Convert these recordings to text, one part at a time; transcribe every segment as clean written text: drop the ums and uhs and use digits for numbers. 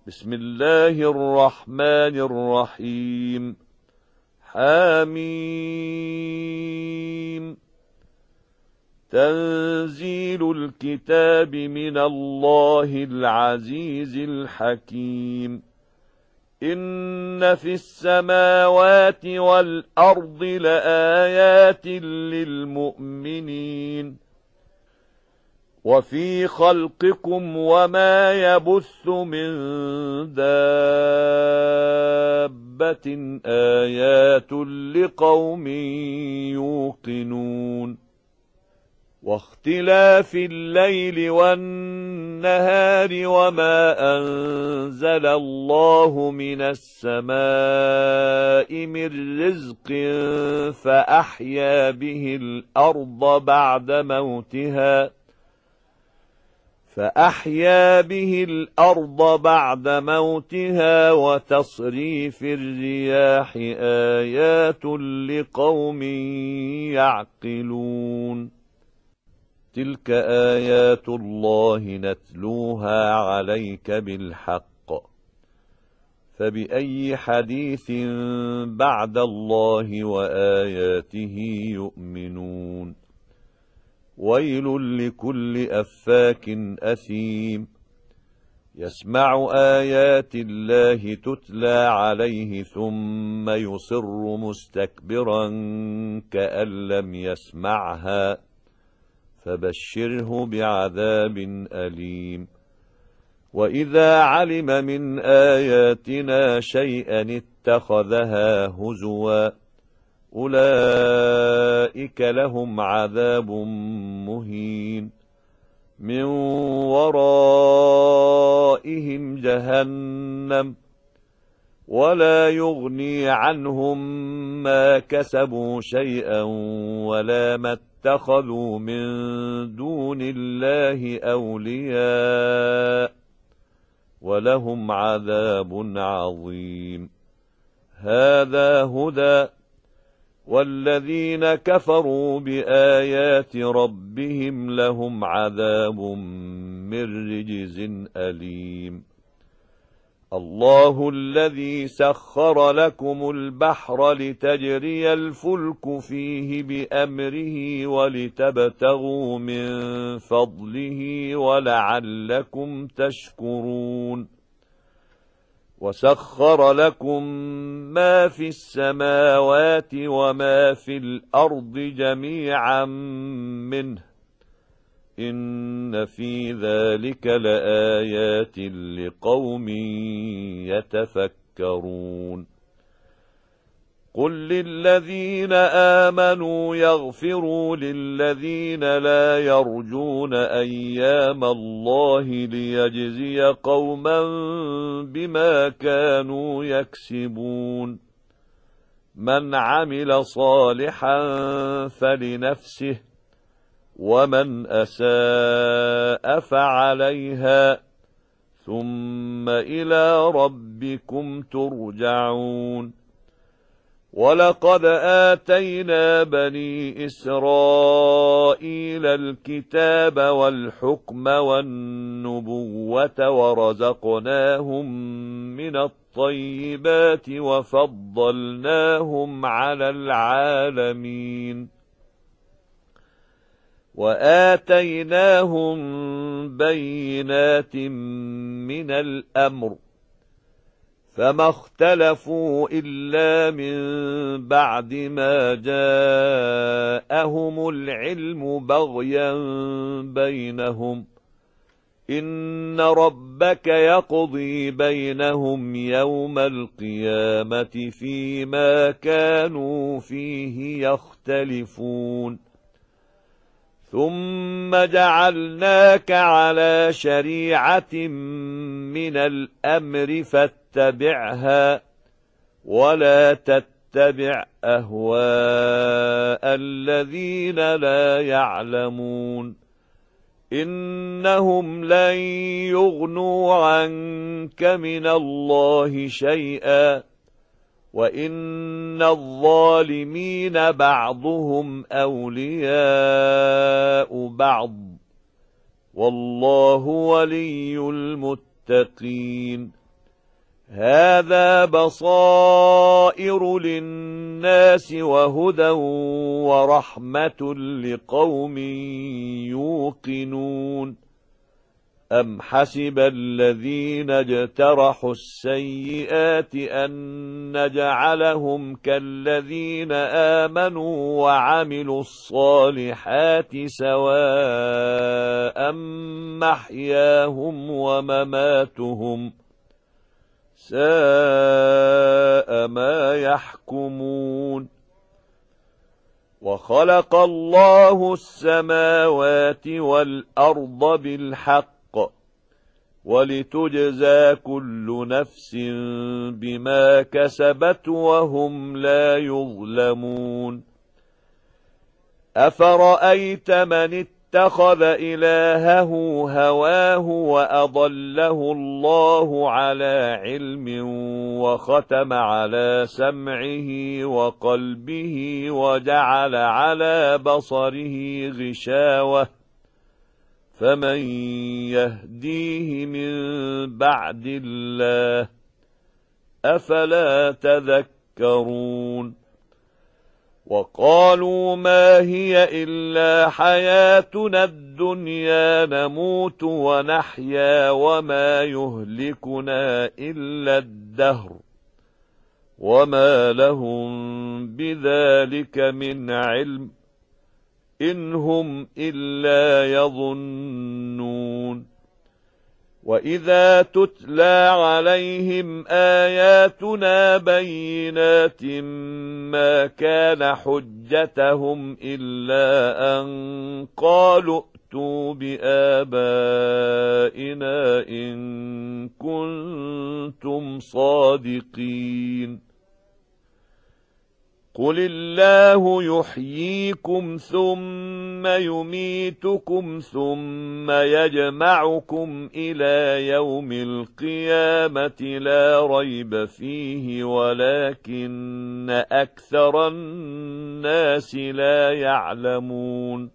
بسم الله الرحمن الرحيم. حميم. تنزيل الكتاب من الله العزيز الحكيم. إن في السماوات والأرض لآيات للمؤمنين وفي خلقكم وما يبث من دابة آيات لقوم يوقنون واختلاف الليل والنهار وما أنزل الله من السماء من رزق فأحيا به الأرض بعد موتها وتصريف الرياح آيات لقوم يعقلون. تلك آيات الله نتلوها عليك بالحق، فبأي حديث بعد الله وآياته يؤمنون. ويل لكل أفاك أثيم يسمع آيات الله تتلى عليه ثم يصر مستكبرا كأن لم يسمعها فبشره بعذاب أليم. وإذا علم من آياتنا شيئا اتخذها هزوا أولئك لهم عذاب مهين من ورائهم جهنم ولا يغني عنهم ما كسبوا شيئا ولا ما اتخذوا من دون الله أولياء ولهم عذاب عظيم. هذا هدى والذين كفروا بآيات ربهم لهم عذاب من رجز أليم. الله الذي سخر لكم البحر لتجري الفلك فيه بأمره ولتبتغوا من فضله ولعلكم تشكرون. وسخر لكم ما في السماوات وما في الأرض جميعا منه إن في ذلك لآيات لقوم يتفكرون. قل للذين آمنوا يغفروا للذين لا يرجون أيام الله ليجزي قوما بما كانوا يكسبون. من عمل صالحا فلنفسه ومن أساء فعليها ثم إلى ربكم ترجعون. ولقد آتينا بني إسرائيل الكتاب والحكم والنبوة ورزقناهم من الطيبات وفضلناهم على العالمين وآتيناهم بينات من الأمر فما اختلفوا إلا من بعد ما جاءهم العلم بغيا بينهم إن ربك يقضي بينهم يوم القيامة فيما كانوا فيه يختلفون. ثم جعلناك على شريعة من الأمر فاتبعها ولا تتبع أهواء الذين لا يعلمون إنهم لن يغنوا عنك من الله شيئا وإن الظالمين بعضهم أولياء بعض والله ولي المتقين. هذا بصائر للناس وهدى ورحمة لقوم يوقنون أم حسب الذين اجترحوا السيئات أن نجعلهم كالذين آمنوا وعملوا الصالحات سواء محياهم ومماتهم ساء ما يحكمون وخلق الله السماوات والأرض بالحق ولتجزى كل نفس بما كسبت وهم لا يظلمون أفرأيت من اتخذ إلهه هواه وأضله الله على علم وختم على سمعه وقلبه وجعل على بصره غشاوة فمن يهديه من بعد الله أفلا تذكرون وقالوا ما هي إلا حياتنا الدنيا نموت ونحيا وما يهلكنا إلا الدهر وما لهم بذلك من علم إن هم إلا يظنون وإذا تتلى عليهم آياتنا بينات ما كان حجتهم إلا أن قالوا ائتوا بآبائنا إن كنتم صادقين قل الله يحييكم ثم يميتكم ثم يجمعكم إلى يوم القيامة لا ريب فيه ولكن أكثر الناس لا يعلمون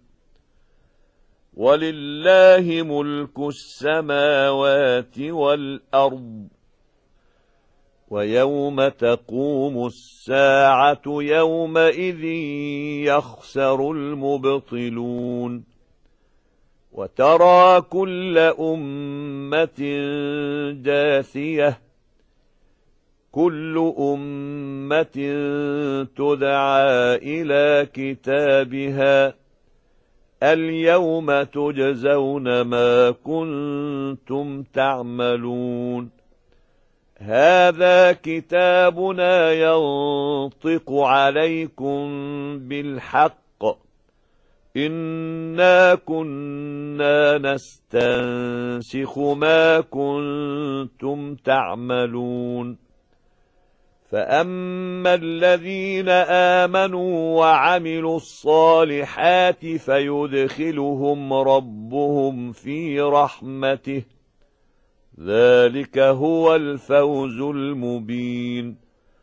ولله ملك السماوات والأرض ويوم تقوم الساعة يومئذ يخسر المبطلون وترى كل أمة جاثية كل أمة تدعى إلى كتابها اليوم تجزون ما كنتم تعملون هذا كتابنا ينطق عليكم بالحق إنا كنا نستنسخ ما كنتم تعملون فأما الذين آمنوا وعملوا الصالحات فيدخلهم ربهم في رحمته ذلك هو الفوز المبين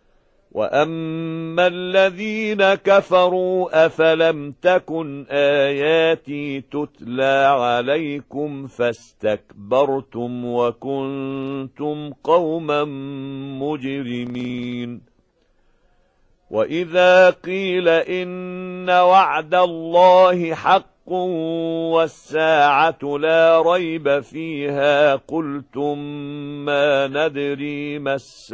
وأما الذين كفروا أفلم تكن آياتي تتلى عليكم فاستكبرتم وكنتم قوما مجرمين وإذا قيل إن وعد الله حق والساعة لا ريب فيها قلتم ما ندري ما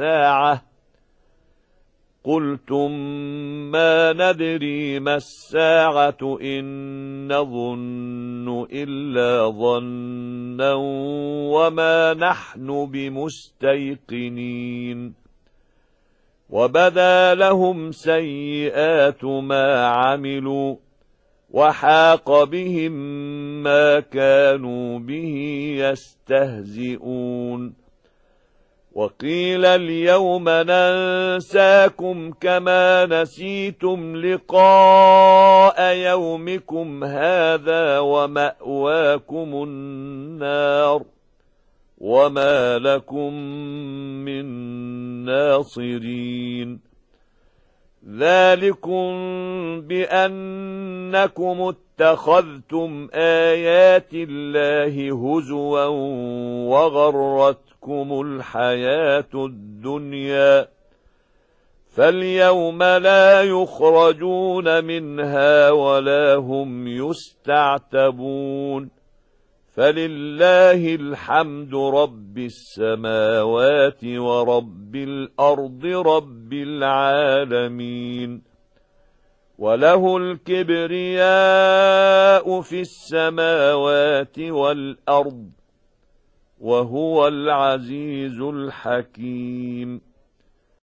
الساعة إن نظن إلا ظنا وما نحن بمستيقنين وبدا لهم سيئات ما عملوا وحاق بهم ما كانوا به يستهزئون وقيل اليوم ننساكم كما نسيتم لقاء يومكم هذا ومأواكم النار وما لكم من ناصرين ذلكم بأنكم اتخذتم آيات الله هزوا وغرتكم الحياة الدنيا فاليوم لا يخرجون منها ولا هم يستعتبون فلله الحمد رب السماوات ورب الأرض رب العالمين وله الكبرياء في السماوات والأرض وهو العزيز الحكيم